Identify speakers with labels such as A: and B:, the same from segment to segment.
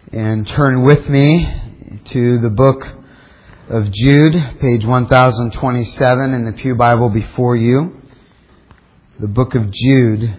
A: And turn with me to the book of Jude, page 1027 in the Pew Bible before you. The book of Jude.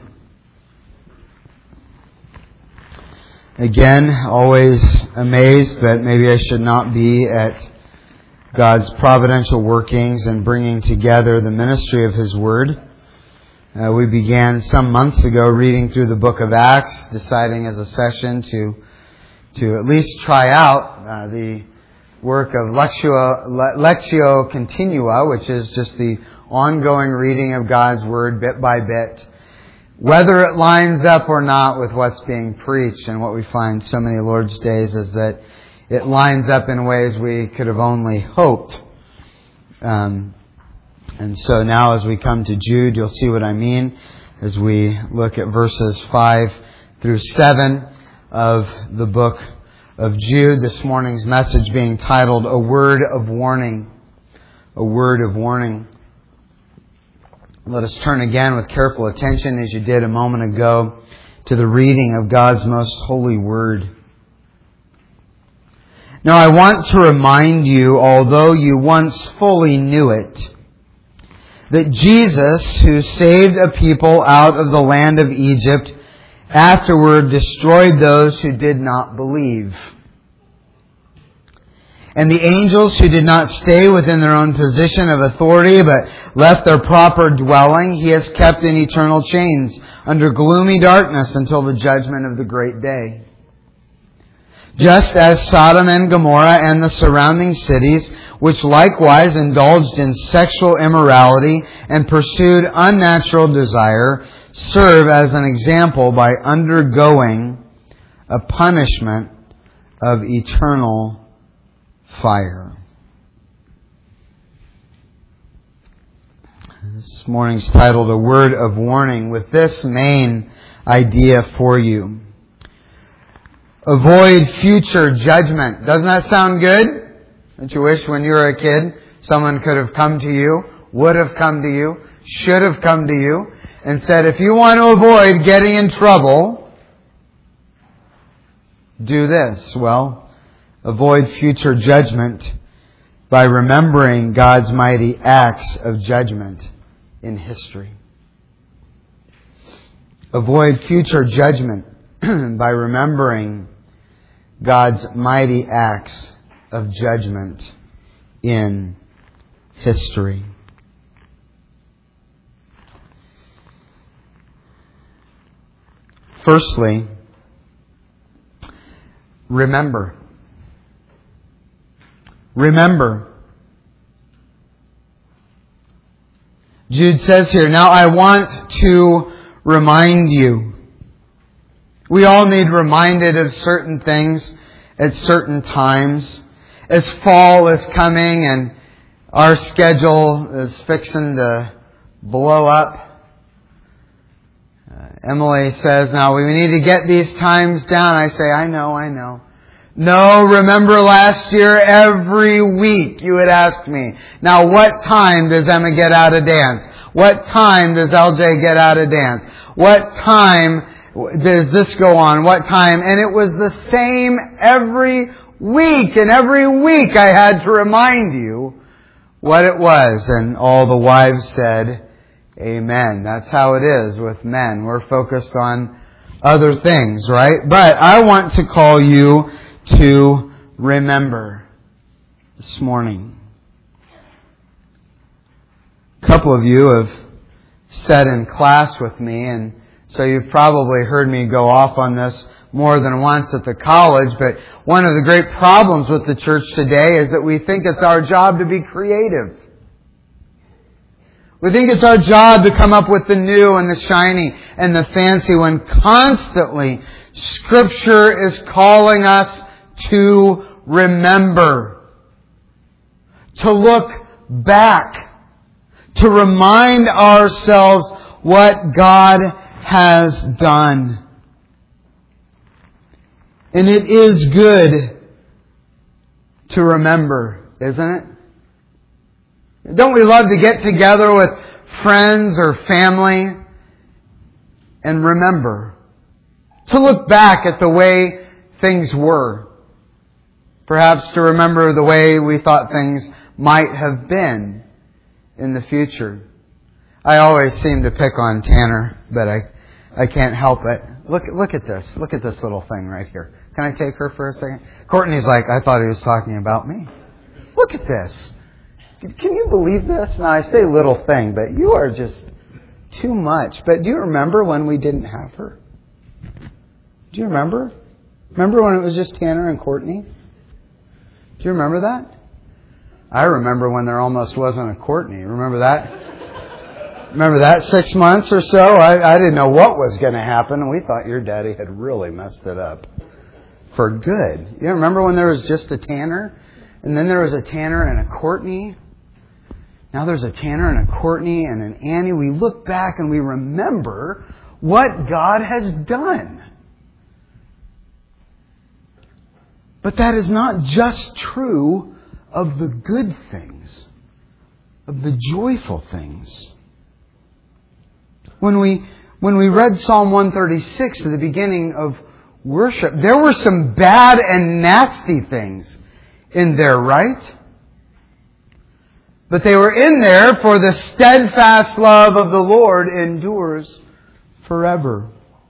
A: Again, always amazed, but maybe I should not be, at God's providential workings and bringing together the ministry of His Word. We began some months ago reading through the book of Acts, deciding as a session to at least try out the work of Lectio Continua, which is just the ongoing reading of God's Word bit by bit, whether it lines up or not with what's being preached. And what we find so many Lord's Days is that it lines up in ways we could have only hoped. And so now as we come to Jude, you'll see what I mean as we look at verses 5 through 7 of the book of Jude. This morning's message being titled, A Word of Warning. A Word of Warning. Let us turn again with careful attention, as you did a moment ago, to the reading of God's most holy Word. Now I want to remind you, although you once fully knew it, that Jesus, who saved a people out of the land of Egypt, afterward destroyed those who did not believe. And the angels who did not stay within their own position of authority, but left their proper dwelling, He has kept in eternal chains under gloomy darkness until the judgment of the great day. Just as Sodom and Gomorrah and the surrounding cities, which likewise indulged in sexual immorality and pursued unnatural desire, serve as an example by undergoing a punishment of eternal fire. This morning's titled, A Word of Warning, with this main idea for you. Avoid future judgment. Doesn't that sound good? Don't you wish when you were a kid someone could have come to you, would have come to you, should have come to you, and said, if you want to avoid getting in trouble, do this. Well, avoid future judgment by remembering God's mighty acts of judgment in history. Avoid future judgment by remembering God's mighty acts of judgment in history. Firstly, remember. Remember. Jude says here, now I want to remind you. We all need reminded of certain things at certain times. As fall is coming and our schedule is fixing to blow up, Emily says, now we need to get these times down. I say, I know. No, remember last year, every week you would ask me, now what time does Emma get out of dance? What time does LJ get out of dance? What time does this go on? What time? And it was the same every week. And every week I had to remind you what it was. And all the wives said, amen. That's how it is with men. We're focused on other things, right? But I want to call you to remember this morning. A couple of you have sat in class with me, and so you've probably heard me go off on this more than once at the college, but one of the great problems with the church today is that we think it's our job to be creative. We think it's our job to come up with the new and the shiny and the fancy, when constantly Scripture is calling us to remember, to look back, to remind ourselves what God has done. And it is good to remember, isn't it? Don't we love to get together with friends or family and remember? To look back at the way things were. Perhaps to remember the way we thought things might have been in the future. I always seem to pick on Tanner, but I can't help it. Look at this. Look at this little thing right here. Can I take her for a second? Courtney's like, I thought he was talking about me. Look at this. Can you believe this? Now, I say little thing, but you are just too much. But do you remember when we didn't have her? Do you remember? Remember when it was just Tanner and Courtney? Do you remember that? I remember when there almost wasn't a Courtney. Remember that? Remember that 6 months or so? I didn't know what was going to happen, and we thought your daddy had really messed it up for good. You remember when there was just a Tanner? And then there was a Tanner and a Courtney? Now there's a Tanner and a Courtney and an Annie. We look back and we remember what God has done. But that is not just true of the good things, of the joyful things. When we read Psalm 136 at the beginning of worship, there were some bad and nasty things in there, right? But they were in there for the steadfast love of the Lord endures forever.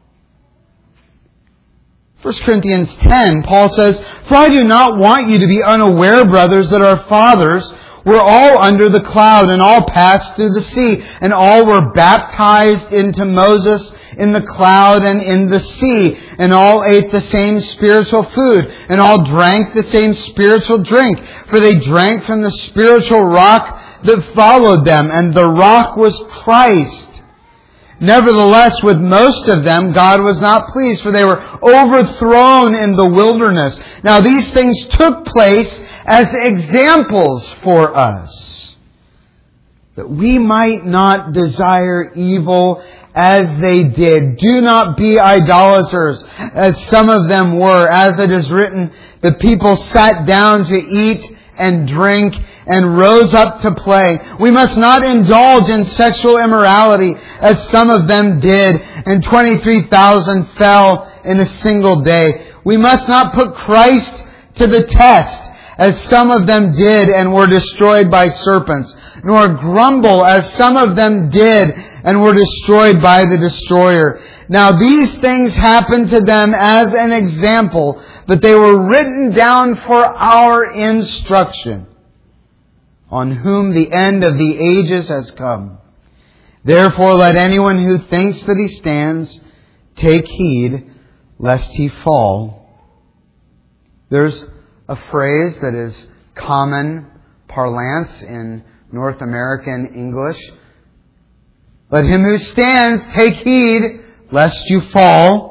A: 1 Corinthians 10, Paul says, For I do not want you to be unaware, brothers, that our fathers were all under the cloud, and all passed through the sea, and all were baptized into Moses in the cloud and in the sea, and all ate the same spiritual food, and all drank the same spiritual drink, for they drank from the spiritual rock that followed them, and the rock was Christ. Nevertheless, with most of them, God was not pleased, for they were overthrown in the wilderness. Now, these things took place as examples for us, that we might not desire evil as they did. Do not be idolaters, as some of them were. As it is written, the people sat down to eat and drink and rose up to play. We must not indulge in sexual immorality, as some of them did, and 23,000 fell in a single day. We must not put Christ to the test, as some of them did and were destroyed by serpents, nor grumble, as some of them did and were destroyed by the destroyer. Now these things happened to them as an example, but they were written down for our instruction, on whom the end of the ages has come. Therefore let anyone who thinks that he stands take heed lest he fall. There's a phrase that is common parlance in North American English. Let him who stands take heed lest you fall.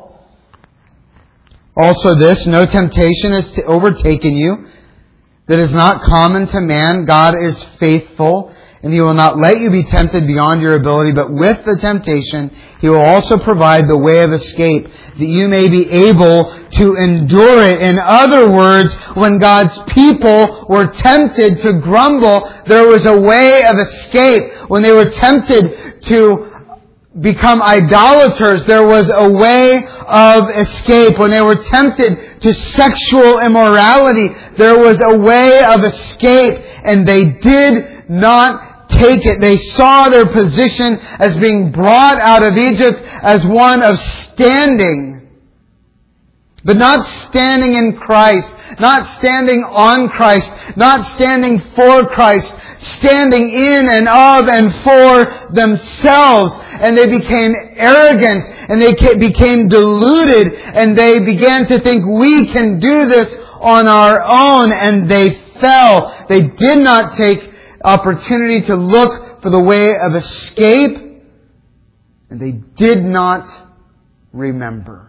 A: Also this, no temptation has overtaken you that is not common to man. God is faithful, and He will not let you be tempted beyond your ability, but with the temptation He will also provide the way of escape, that you may be able to endure it. In other words, when God's people were tempted to grumble, there was a way of escape. When they were tempted to become idolaters, there was a way of escape. When they were tempted to sexual immorality, there was a way of escape, and they did not take it. They saw their position as being brought out of Egypt as one of standing, but not standing in Christ, not standing on Christ, not standing for Christ, standing in and of and for themselves. And they became arrogant, and they became deluded, and they began to think we can do this on our own, and they fell. They did not take opportunity to look for the way of escape, and they did not remember.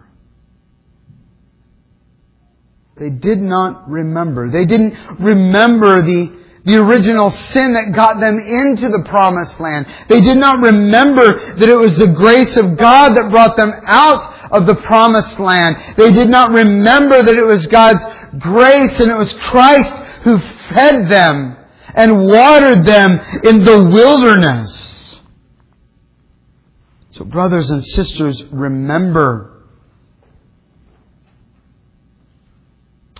A: They did not remember. They didn't remember the original sin that got them into the promised land. They did not remember that it was the grace of God that brought them out of the promised land. They did not remember that it was God's grace and it was Christ who fed them and watered them in the wilderness. So brothers and sisters, remember.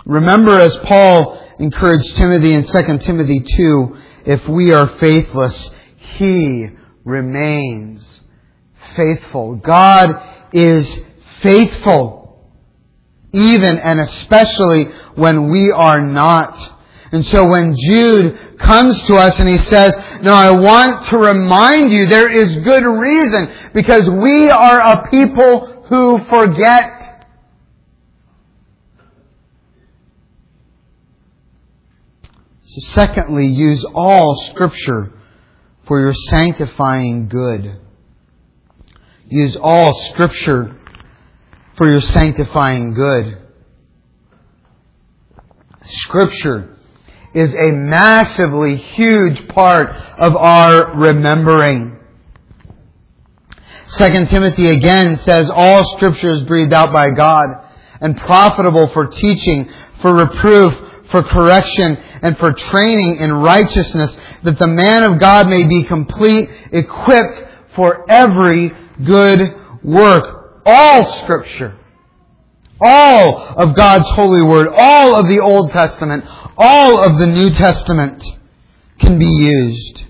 A: Remember, as Paul encouraged Timothy in 2 Timothy 2, if we are faithless, He remains faithful. God is faithful, even and especially when we are not. And so when Jude comes to us and he says, "No, I want to remind you there is good reason, because we are a people who forget." So secondly, use all Scripture for your sanctifying good. Use all Scripture for your sanctifying good. Scripture is a massively huge part of our remembering. 2 Timothy again says, all Scripture is breathed out by God and profitable for teaching, for reproof, for correction, and for training in righteousness, that the man of God may be complete, equipped for every good work. All Scripture, all of God's holy word, all of the Old Testament, all of the New Testament can be used.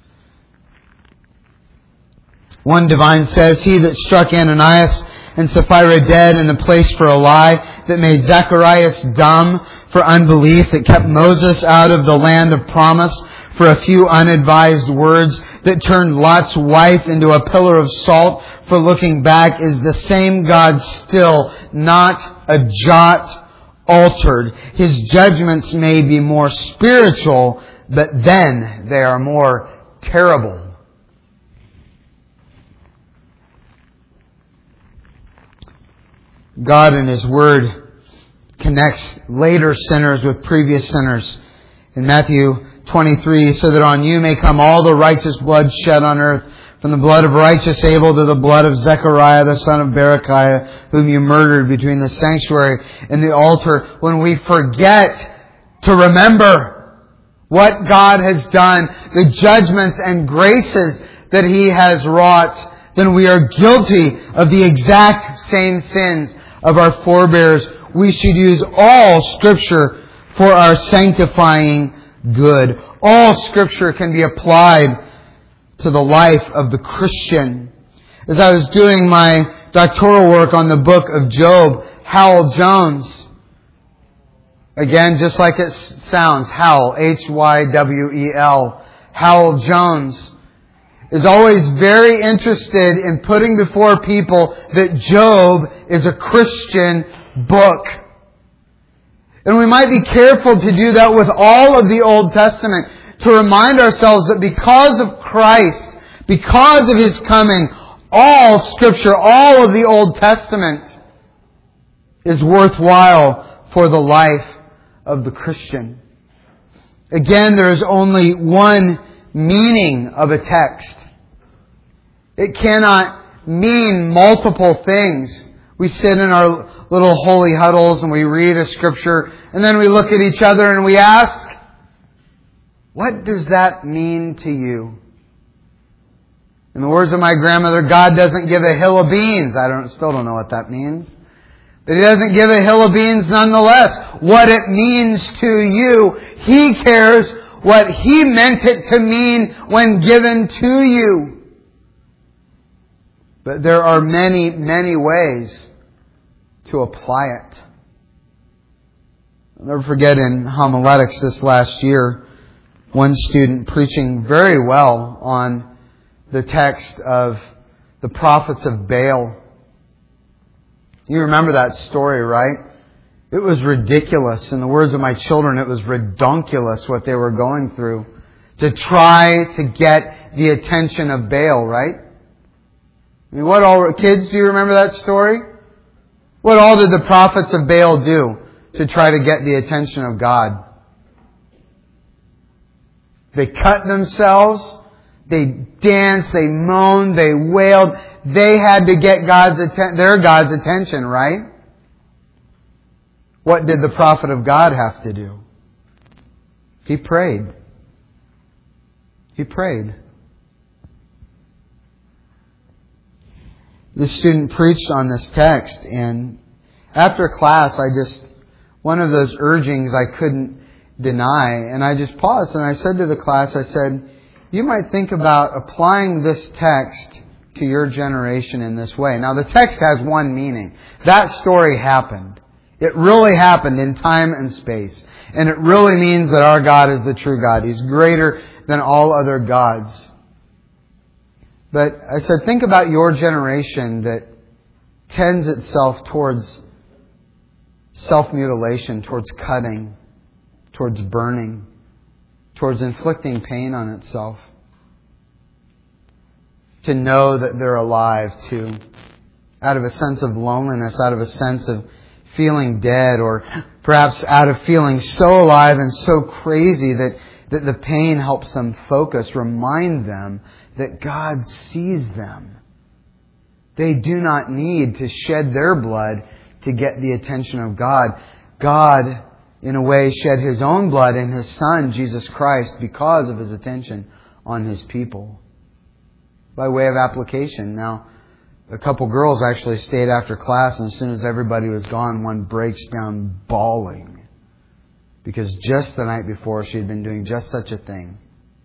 A: One divine says, "He that struck Ananias and Sapphira dead in the place for a lie, that made Zacharias dumb for unbelief, that kept Moses out of the land of promise for a few unadvised words, that turned Lot's wife into a pillar of salt for looking back, is the same God still, not a jot altered. His judgments may be more spiritual, but then they are more terrible." God in His Word connects later sinners with previous sinners. In Matthew 23, so that on you may come all the righteous blood shed on earth, from the blood of righteous Abel to the blood of Zechariah, the son of Berechiah, whom you murdered between the sanctuary and the altar. When we forget to remember what God has done, the judgments and graces that He has wrought, then we are guilty of the exact same sins of our forebears. We should use all Scripture for our sanctifying good. All Scripture can be applied to the life of the Christian. As I was doing my doctoral work on the book of Job, Howell Jones, again, just like it sounds, Howell, Hywel, Howell Jones, is always very interested in putting before people that Job is a Christian book. And we might be careful to do that with all of the Old Testament, to remind ourselves that because of Christ, because of His coming, all Scripture, all of the Old Testament is worthwhile for the life of the Christian. Again, there is only one meaning of a text. It cannot mean multiple things. We sit in our little holy huddles and we read a Scripture, and then we look at each other and we ask, what does that mean to you? In the words of my grandmother, God doesn't give a hill of beans. I still don't know what that means. But He doesn't give a hill of beans nonetheless. What it means to you, He cares what He meant it to mean when given to you. But there are many, many ways to apply it. I'll never forget in homiletics this last year, one student preaching very well on the text of the prophets of Baal. You remember that story, right? It was ridiculous. In the words of my children, it was redonkulous what they were going through to try to get the attention of Baal, right? I mean, kids, do you remember that story? What all did the prophets of Baal do to try to get the attention of God? They cut themselves, they danced, they moaned, they wailed. They had to get their God's attention, right? What did the prophet of God have to do? He prayed. He prayed. The student preached on this text, and after class I just one of those urgings I couldn't deny. And I just paused and I said to the class, I said, you might think about applying this text to your generation in this way. Now the text has one meaning. That story happened. It really happened in time and space. And it really means that our God is the true God. He's greater than all other gods. But I said, think about your generation that tends itself towards self-mutilation, towards cutting, towards burning, towards inflicting pain on itself. To know that they're alive, too. Out of a sense of loneliness, out of a sense of feeling dead, or perhaps out of feeling so alive and so crazy that the pain helps them focus, remind them that God sees them. They do not need to shed their blood to get the attention of God. God, in a way, shed His own blood in His Son, Jesus Christ, because of His attention on His people. By way of application, now, a couple girls actually stayed after class, and as soon as everybody was gone, one breaks down bawling. Because just the night before, she had been doing just such a thing.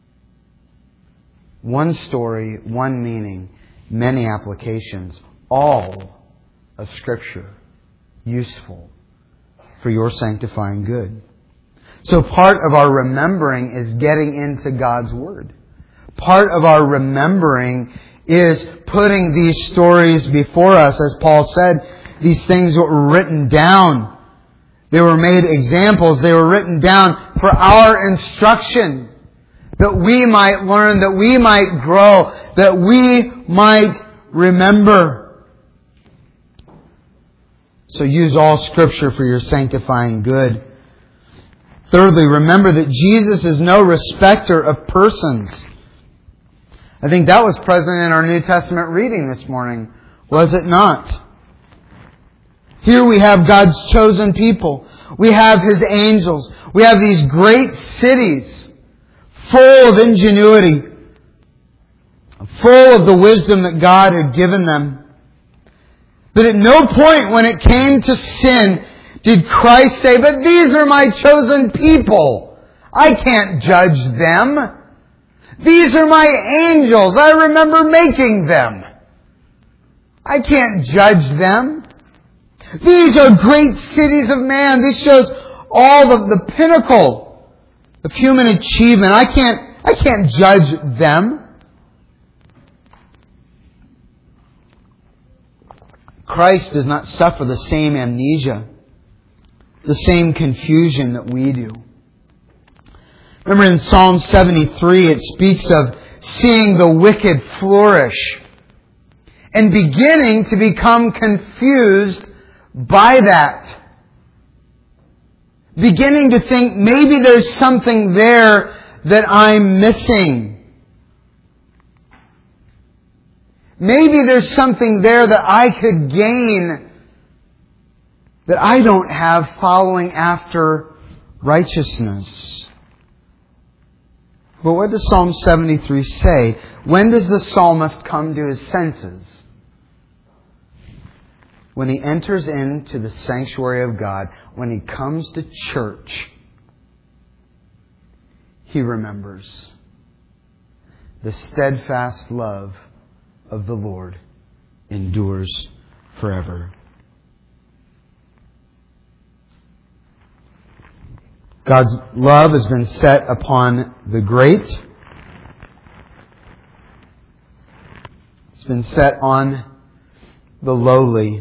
A: One story, one meaning, many applications, all of Scripture, useful for your sanctifying good. So part of our remembering is getting into God's Word. Part of our remembering is putting these stories before us. As Paul said, these things were written down. They were made examples. They were written down for our instruction. That we might learn, that we might grow, that we might remember. So use all Scripture for your sanctifying good. Thirdly, remember that Jesus is no respecter of persons. I think that was present in our New Testament reading this morning, was it not? Here we have God's chosen people. We have His angels. We have these great cities full of ingenuity, full of the wisdom that God had given them. But at no point when it came to sin did Christ say, but these are my chosen people. I can't judge them. These are my angels. I remember making them. I can't judge them. These are great cities of man. This shows all of the pinnacle of human achievement. I can't judge them. Christ does not suffer the same amnesia, the same confusion that we do. Remember in Psalm 73, it speaks of seeing the wicked flourish and beginning to become confused by that. Beginning to think maybe there's something there that I'm missing. Maybe there's something there that I could gain that I don't have following after righteousness. But what does Psalm 73 say? When does the psalmist come to his senses? When he enters into the sanctuary of God, when he comes to church, he remembers the steadfast love of the Lord endures forever. God's love has been set upon the great. It's been set on the lowly.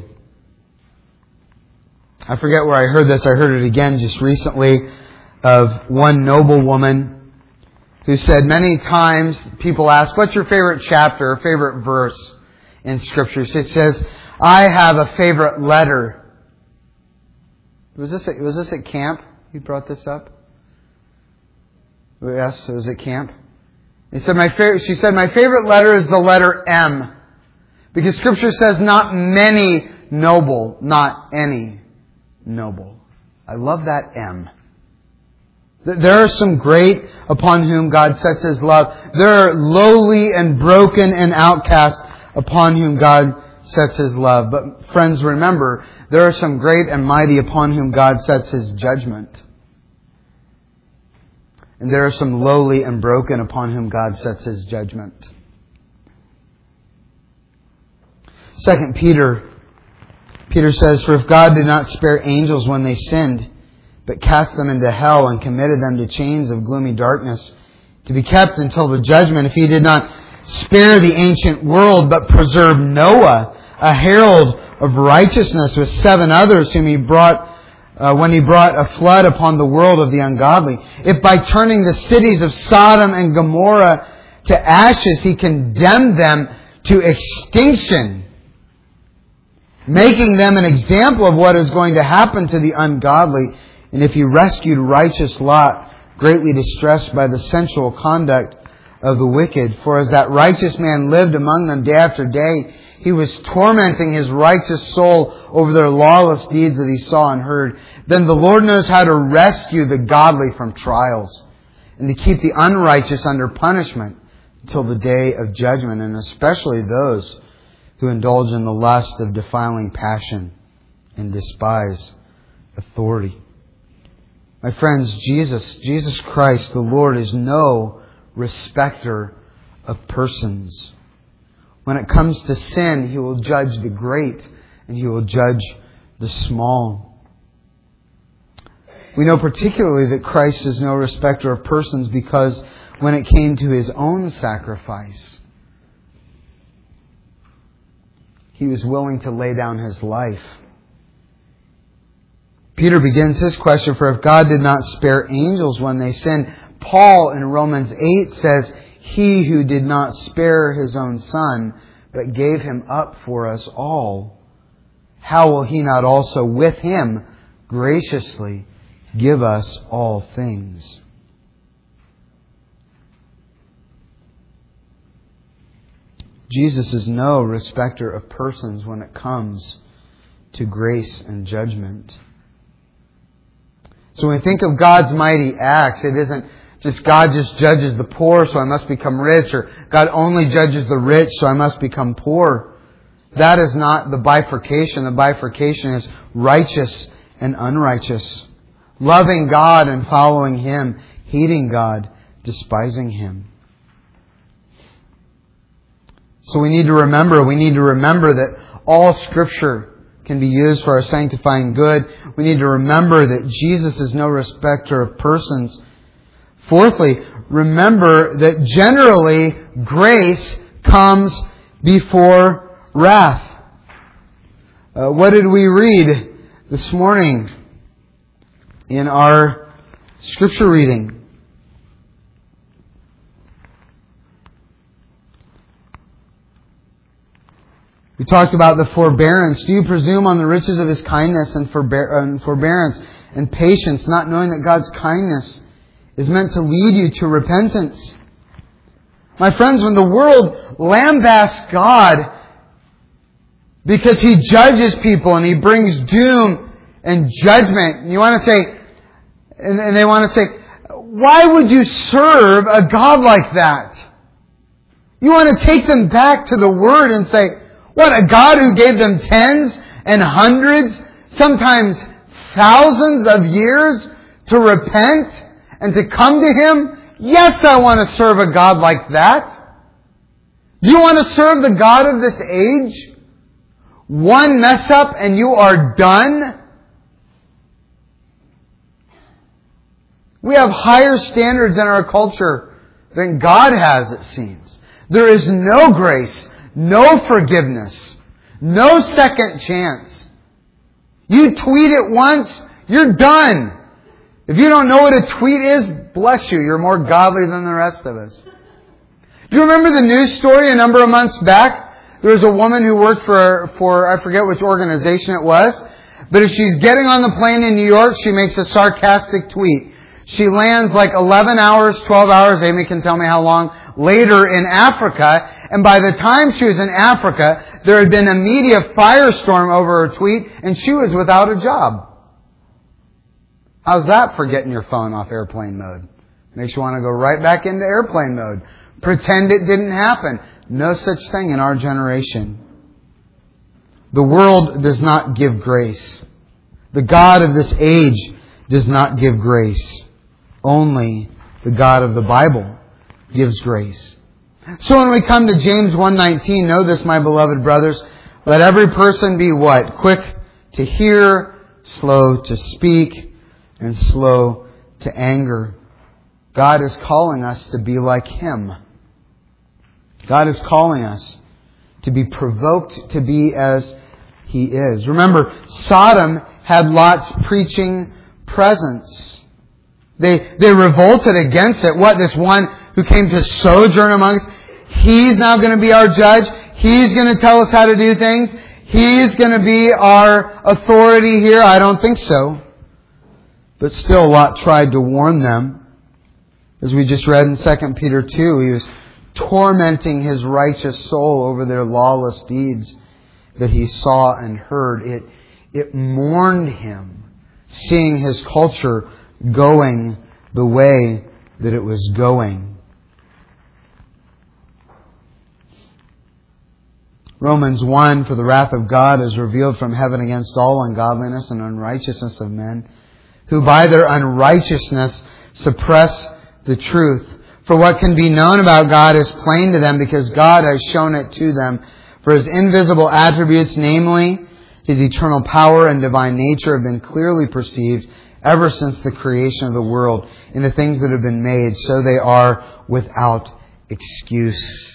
A: I forget where I heard this. I heard it again just recently of one noble woman who said many times people ask, what's your favorite chapter or favorite verse in Scripture? She says, I have a favorite letter. Was this at camp? You brought this up? Yes, it was at camp. She said, my favorite letter is the letter M. Because Scripture says not many noble, not any noble. I love that M. There are some great upon whom God sets His love. There are lowly and broken and outcast upon whom God sets His love. But friends, remember There are some great and mighty upon whom God sets His judgment. And there are some lowly and broken upon whom God sets His judgment. 2 Peter says, "For if God did not spare angels when they sinned, but cast them into hell and committed them to chains of gloomy darkness, to be kept until the judgment, if He did not spare the ancient world, but preserved Noah, a herald of righteousness, with 7 others whom He brought when He brought a flood upon the world of the ungodly. If by turning the cities of Sodom and Gomorrah to ashes, He condemned them to extinction, making them an example of what is going to happen to the ungodly. And if He rescued righteous Lot, greatly distressed by the sensual conduct of the wicked. For as that righteous man lived among them day after day, he was tormenting his righteous soul over their lawless deeds that he saw and heard. Then the Lord knows how to rescue the godly from trials, and to keep the unrighteous under punishment until the day of judgment, and especially those who indulge in the lust of defiling passion and despise authority." My friends, Jesus Christ, the Lord, is no respecter of persons. When it comes to sin, He will judge the great and He will judge the small. We know particularly that Christ is no respecter of persons because when it came to His own sacrifice, He was willing to lay down His life. Peter begins his question, "For if God did not spare angels when they sinned," Paul in Romans 8 says, "He who did not spare His own Son, but gave Him up for us all, how will He not also with Him graciously give us all things?" Jesus is no respecter of persons when it comes to grace and judgment. So when we think of God's mighty acts, it isn't just God just judges the poor, so I must become rich, or God only judges the rich, so I must become poor. That is not the bifurcation. The bifurcation is righteous and unrighteous. Loving God and following Him, hating God, despising Him. So we need to remember that all Scripture can be used for our sanctifying good. We need to remember that Jesus is no respecter of persons. Fourthly, remember that generally grace comes before wrath. What did we read this morning in our Scripture reading? We talked about the forbearance. "Do you presume on the riches of His kindness and forbearance and patience, not knowing that God's kindness is meant to lead you to repentance?" My friends, when the world lambasts God because He judges people and He brings doom and judgment, and you want to say, and they want to say, why would you serve a God like that? You want to take them back to the Word and say, what, a God who gave them tens and hundreds, sometimes thousands of years to repent and to come to Him? Yes, I want to serve a God like that. Do you want to serve the God of this age? One mess up and you are done? We have higher standards in our culture than God has, it seems. There is no grace, no forgiveness, no second chance. You tweet it once, you're done. If you don't know what a tweet is, bless you, you're more godly than the rest of us. Do you remember the news story a number of months back? There was a woman who worked for I forget which organization it was, but if she's getting on the plane in New York, she makes a sarcastic tweet. She lands like 11 hours, 12 hours, Amy can tell me how long, later in Africa. And by the time she was in Africa, there had been a media firestorm over her tweet, and she was without a job. How's that for getting your phone off airplane mode? Makes you want to go right back into airplane mode. Pretend it didn't happen. No such thing in our generation. The world does not give grace. The God of this age does not give grace. Only the God of the Bible gives grace. So when we come to James 1:19, know this, my beloved brothers, let every person be what? Quick to hear, slow to speak, and slow to anger. God is calling us to be like Him. God is calling us to be provoked to be as He is. Remember, Sodom had Lot's preaching presence. They revolted against it. What? This one who came to sojourn amongst us, he's now going to be our judge. He's going to tell us how to do things. He's going to be our authority here. I don't think so. But still, Lot tried to warn them. As we just read in 2 Peter 2, he was tormenting his righteous soul over their lawless deeds that he saw and heard. It mourned him, seeing his culture going the way that it was going. Romans 1, for the wrath of God is revealed from heaven against all ungodliness and unrighteousness of men, who by their unrighteousness suppress the truth. For what can be known about God is plain to them, because God has shown it to them. For His invisible attributes, namely His eternal power and divine nature, have been clearly perceived ever since the creation of the world in the things that have been made, so they are without excuse.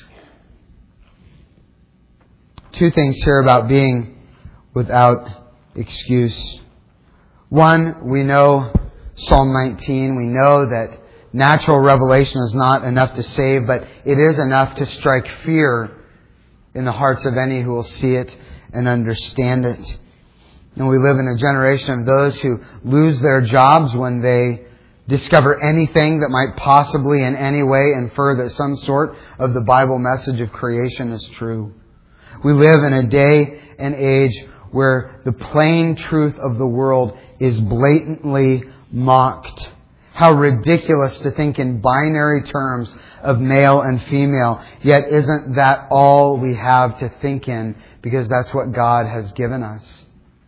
A: Two things here about being without excuse. One, we know Psalm 19. We know that natural revelation is not enough to save, but it is enough to strike fear in the hearts of any who will see it and understand it. And we live in a generation of those who lose their jobs when they discover anything that might possibly in any way infer that some sort of the Bible message of creation is true. We live in a day and age where the plain truth of the world is blatantly mocked. How ridiculous to think in binary terms of male and female. Yet isn't that all we have to think in? Because that's what God has given us.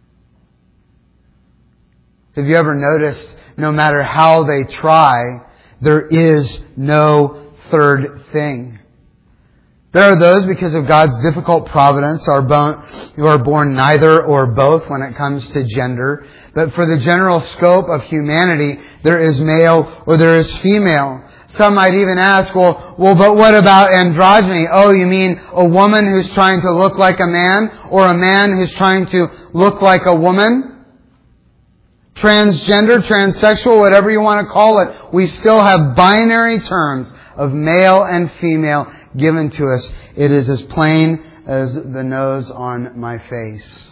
A: Have you ever noticed, no matter how they try, there is no third thing? There are those, because of God's difficult providence, who are born neither or both when it comes to gender. But for the general scope of humanity, there is male or there is female. Some might even ask, well, but what about androgyny? Oh, you mean a woman who's trying to look like a man, or a man who's trying to look like a woman? Transgender, transsexual, whatever you want to call it, we still have binary terms of male and female given to us. It is as plain as the nose on my face.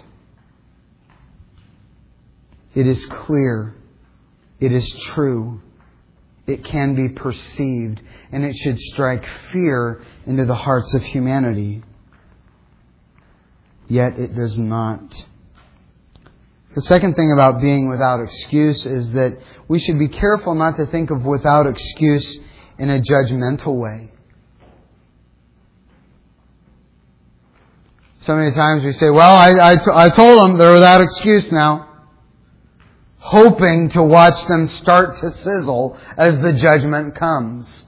A: It is clear. It is true. It can be perceived. And it should strike fear into the hearts of humanity. Yet it does not. The second thing about being without excuse is that we should be careful not to think of without excuse in a judgmental way. So many times we say, well, I told them they're without excuse now. Hoping to watch them start to sizzle as the judgment comes.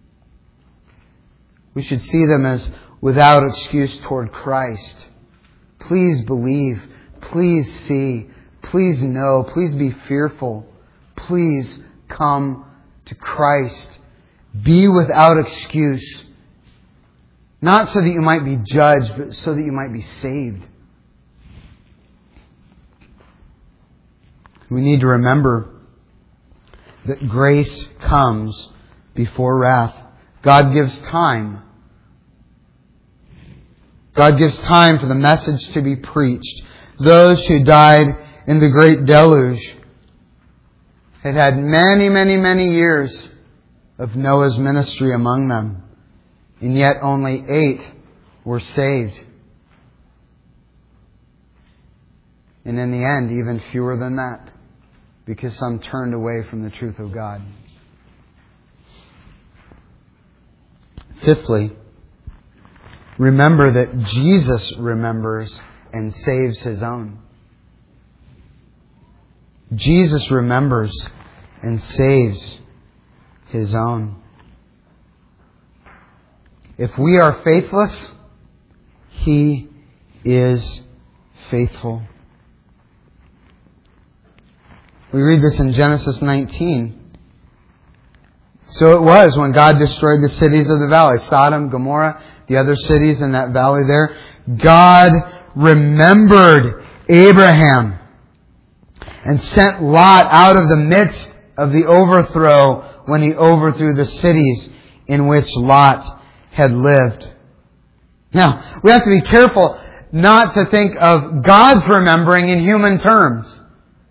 A: We should see them as without excuse toward Christ. Please believe. Please see. Please know. Please be fearful. Please come to Christ. Be without excuse. Not so that you might be judged, but so that you might be saved. We need to remember that grace comes before wrath. God gives time. God gives time for the message to be preached. Those who died in the great deluge had many, many, many years of Noah's ministry among them. And yet only 8 were saved. And in the end, even fewer than that. Because some turned away from the truth of God. Fifthly, remember that Jesus remembers and saves His own. Jesus remembers and saves His own. If we are faithless, He is faithful. We read this in Genesis 19. So it was when God destroyed the cities of the valley, Sodom, Gomorrah, the other cities in that valley there. God remembered Abraham and sent Lot out of the midst of the overthrow when He overthrew the cities in which Lot had lived. Now, we have to be careful not to think of God's remembering in human terms.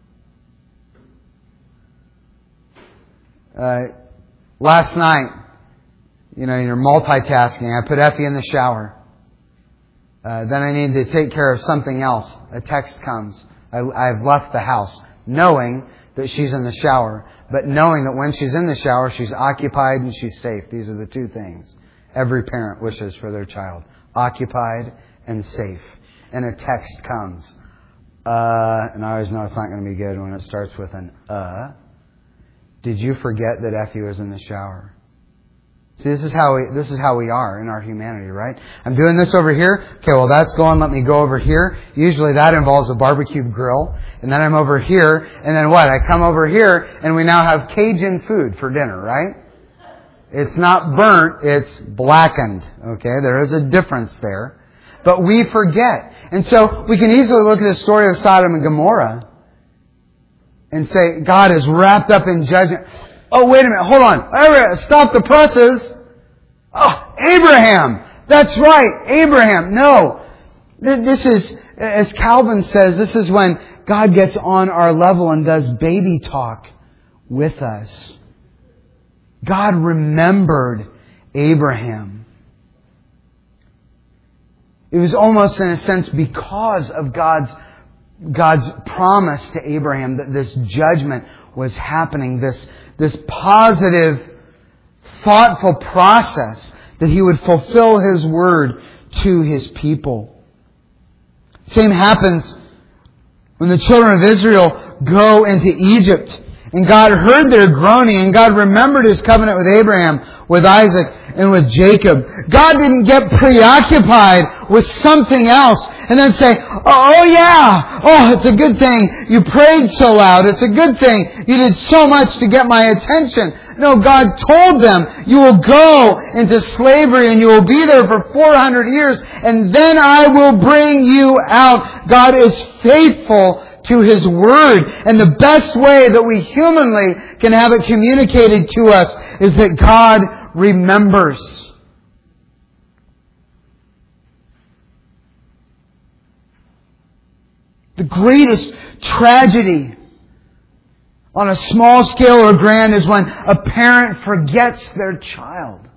A: Last night, you're multitasking. I put Effie in the shower. Then I need to take care of something else. A text comes. I've left the house knowing that she's in the shower, but knowing that when she's in the shower, she's occupied and she's safe. These are the two things every parent wishes for their child. Occupied and safe. And a text comes. And I always know it's not going to be good when it starts with an Did you forget that Effie was in the shower? See, this is how we are in our humanity, right? I'm doing this over here. Okay, well that's going. Let me go over here. Usually that involves a barbecue grill. And then I'm over here. And then what? I come over here and we now have Cajun food for dinner, right? It's not burnt, it's blackened. Okay, there is a difference there. But we forget. And so we can easily look at the story of Sodom and Gomorrah and say, God is wrapped up in judgment. Oh, wait a minute, hold on. Stop the presses. Oh, Abraham. That's right, Abraham. No. This is, as Calvin says, this is when God gets on our level and does baby talk with us. God remembered Abraham. It was almost in a sense because of God's promise to Abraham that this judgment was happening, this positive, thoughtful process that He would fulfill His word to His people. Same happens when the children of Israel go into Egypt. And God heard their groaning, and God remembered His covenant with Abraham, with Isaac, and with Jacob. God didn't get preoccupied with something else and then say, oh yeah, oh it's a good thing you prayed so loud. It's a good thing you did so much to get my attention. No, God told them, you will go into slavery and you will be there for 400 years and then I will bring you out. God is faithful to His word. And the best way that we humanly can have it communicated to us is that God remembers. The greatest tragedy on a small scale or grand is when a parent forgets their child.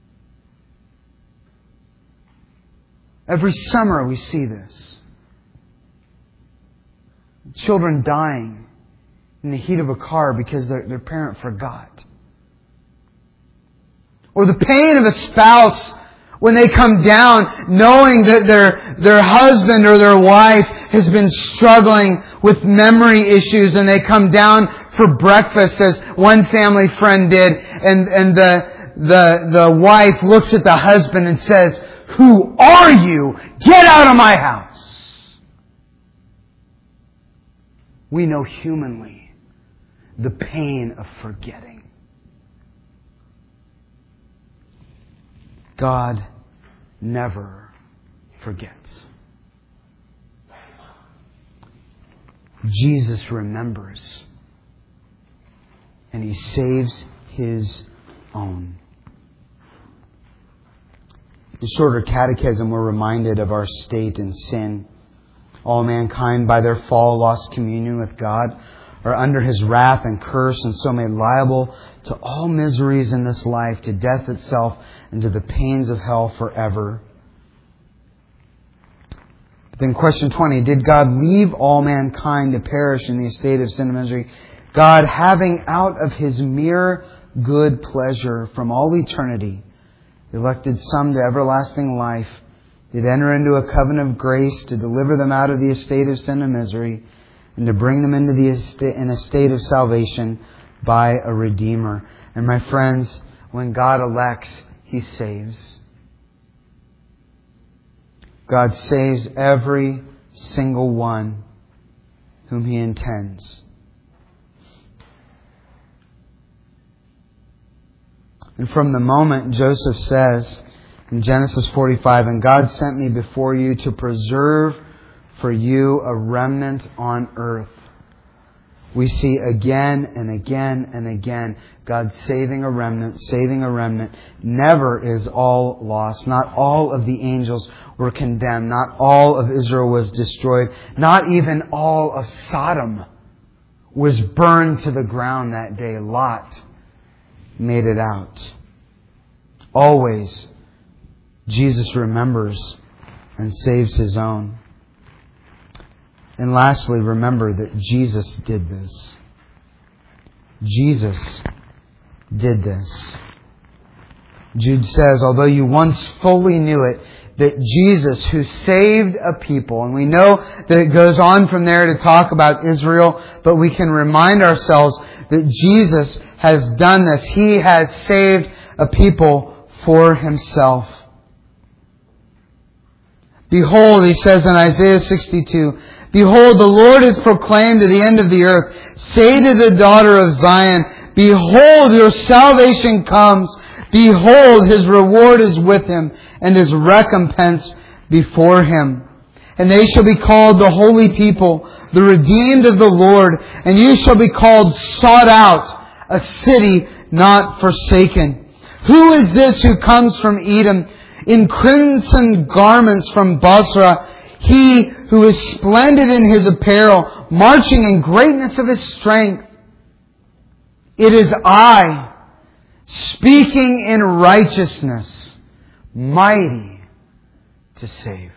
A: Every summer we see this. Children dying in the heat of a car because their parent forgot. Or the pain of a spouse when they come down knowing that their husband or their wife has been struggling with memory issues and they come down for breakfast as one family friend did and the wife looks at the husband and says, "Who are you? Get out of my house." We know humanly the pain of forgetting. God never forgets. Jesus remembers. And He saves His own. In the shorter catechism, we're reminded of our state in sin. All mankind by their fall lost communion with God, are under His wrath and curse, and so made liable to all miseries in this life, to death itself, and to the pains of hell forever. But then question 20, did God leave all mankind to perish in the estate of sin and misery? God, having out of His mere good pleasure from all eternity elected some to everlasting life did enter into a covenant of grace to deliver them out of the estate of sin and misery, and to bring them into an estate of salvation by a Redeemer. And my friends, when God elects, He saves. God saves every single one whom He intends. And from the moment Joseph says in Genesis 45, "And God sent me before you to preserve for you a remnant on earth," we see again and again and again God saving a remnant, saving a remnant. Never is all lost. Not all of the angels were condemned. Not all of Israel was destroyed. Not even all of Sodom was burned to the ground that day. Lot made it out. Always, Jesus remembers and saves His own. And lastly, remember that Jesus did this. Jesus did this. Jude says, although you once fully knew it, that Jesus, who saved a people, and we know that it goes on from there to talk about Israel, but we can remind ourselves that Jesus has done this. He has saved a people for Himself. Behold, He says in Isaiah 62, "Behold, the Lord is proclaimed to the end of the earth. Say to the daughter of Zion, Behold, your salvation comes. Behold, His reward is with Him, and His recompense before Him. And they shall be called the holy people, the redeemed of the Lord. And you shall be called sought out, a city not forsaken. Who is this who comes from Edom, in crimson garments from Bosra? He who is splendid in his apparel, marching in greatness of his strength. It is I, speaking in righteousness, mighty to save."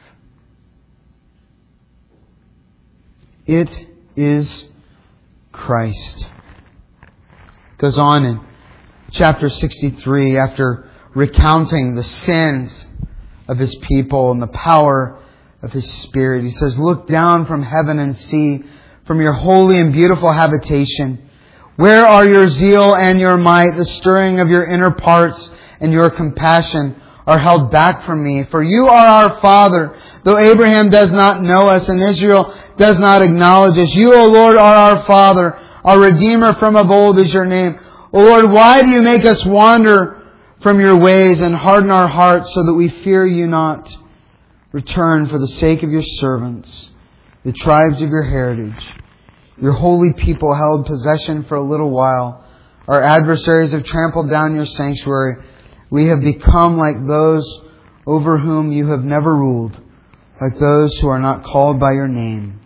A: It is Christ. Goes on in chapter 63, after recounting the sins of His people and the power of His Spirit. He says, "Look down from heaven and see, from your holy and beautiful habitation. Where are your zeal and your might? The stirring of your inner parts and your compassion are held back from me. For you are our Father, though Abraham does not know us and Israel does not acknowledge us. You, O Lord, are our Father. Our Redeemer from of old is your name. O Lord, why do you make us wander from your ways and harden our hearts so that we fear you not? Return for the sake of your servants, the tribes of your heritage. Your holy people held possession for a little while. Our adversaries have trampled down your sanctuary. We have become like those over whom you have never ruled, like those who are not called by your name.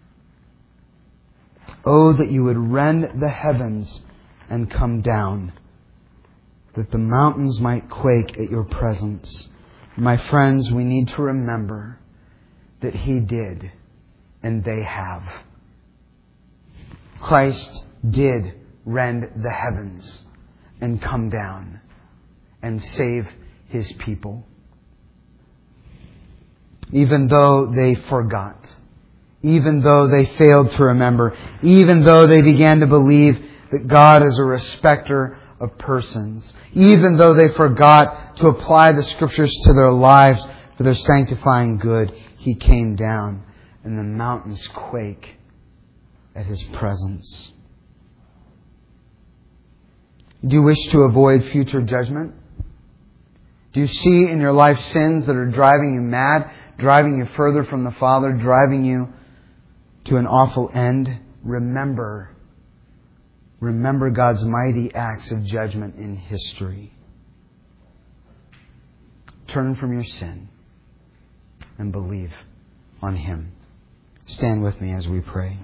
A: Oh, that you would rend the heavens and come down, that the mountains might quake at your presence." My friends, we need to remember that He did, and they have. Christ did rend the heavens and come down and save His people. Even though they forgot, even though they failed to remember, even though they began to believe that God is a respecter of persons, even though they forgot to apply the Scriptures to their lives for their sanctifying good, He came down and the mountains quake at His presence. Do you wish to avoid future judgment? Do you see in your life sins that are driving you mad, driving you further from the Father, driving you to an awful end? Remember God's mighty acts of judgment in history. Turn from your sin and believe on Him. Stand with me as we pray.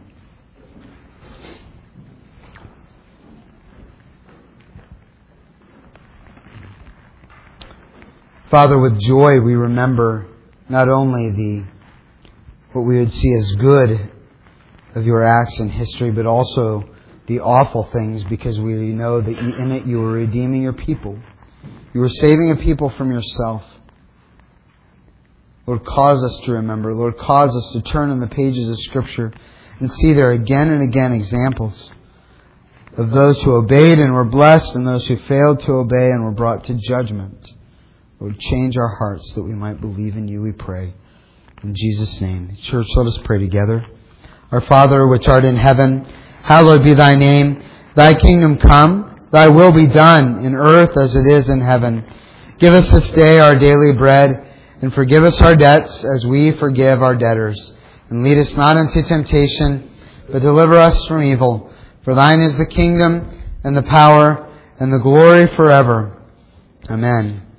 A: Father, with joy we remember not only what we would see as good of your acts in history, but also the awful things, because we know that in it you were redeeming your people. You were saving a people from yourself. Lord, cause us to remember. Lord, cause us to turn in the pages of Scripture and see there again and again examples of those who obeyed and were blessed, and those who failed to obey and were brought to judgment. Lord, change our hearts that we might believe in You, we pray. In Jesus' name. Church, let us pray together. Our Father, which art in heaven, hallowed be Thy name. Thy kingdom come, Thy will be done in earth as it is in heaven. Give us this day our daily bread, and forgive us our debts as we forgive our debtors. And lead us not into temptation, but deliver us from evil. For Thine is the kingdom, and the power, and the glory forever. Amen.